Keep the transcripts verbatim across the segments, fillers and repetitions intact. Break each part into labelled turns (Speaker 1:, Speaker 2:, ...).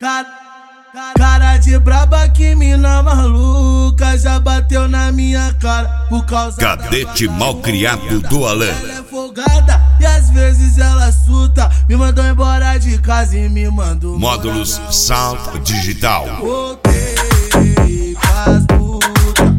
Speaker 1: Cara, cara de braba, que mina maluca, já bateu na minha cara por causa
Speaker 2: Cadete malcriado do Alan.
Speaker 1: Ela é folgada e às vezes ela surta, me mandou embora de casa e me mandou
Speaker 2: Módulos Sound Digital.
Speaker 1: Voltei pras puta,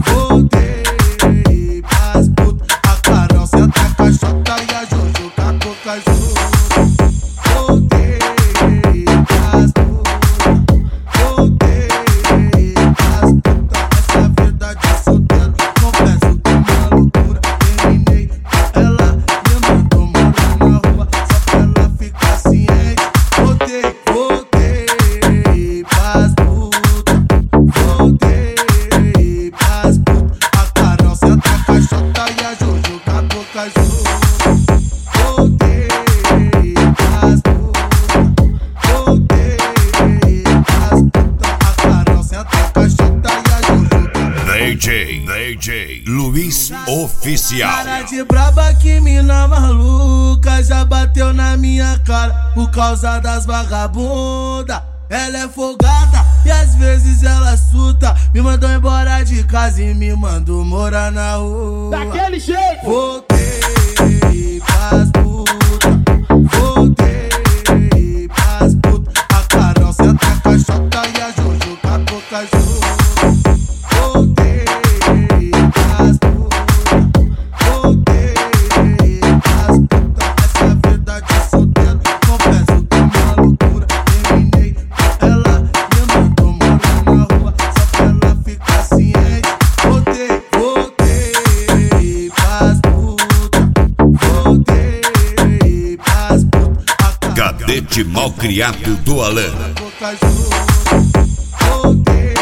Speaker 1: voltei pras puta. A Carol senta a caixota e a Jojo com a coca junto. Voltei pras puta, voltei pras puta. Essa vida de solteiro, confesso que é uma loucura. Terminei com ela, me mandou morar na rua, só pra ela ficar ciente. Voltei, voltei pras puta, voltei pras puta. A Carol senta a caixota e a Jojo com a boca junto. Voltei pras puta, voltei pras puta. A Carol senta a caixota e a Jojo com a
Speaker 2: D J, D J Luiz Oficial.
Speaker 1: Cara de braba, que mina maluca, já bateu na minha cara por causa das vagabunda. Ela é folgada e às vezes ela surta, me mandou embora de casa e me mandou morar na rua.
Speaker 3: Daquele jeito!
Speaker 1: Voltei pras puta, voltei pras puta. A Carol senta a caixota e a Jojo com a boca junto. Voltei pras puta, voltei pras puta. Essa vida de solteiro, confesso que é uma loucura. Terminei com ela, me mandou morar na rua, só pra ela ficar ciente. Voltei, voltei pras puta, voltei pras puta. A Carol
Speaker 2: Cadete malcriado do Alan.
Speaker 1: boca junto. Voltei